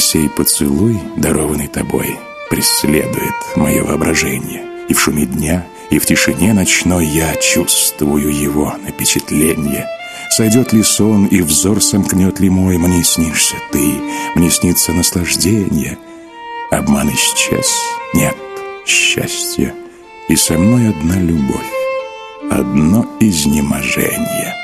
Сей поцелуй, дарованный тобой, преследует мое воображение. И в шуме дня, и в тишине ночной я чувствую его напечатление. Сойдет ли сон, и взор сомкнет ли мой, мне снишься ты, мне снится наслаждение. Обман исчез, нет счастья, и со мной одна любовь, одно изнеможение.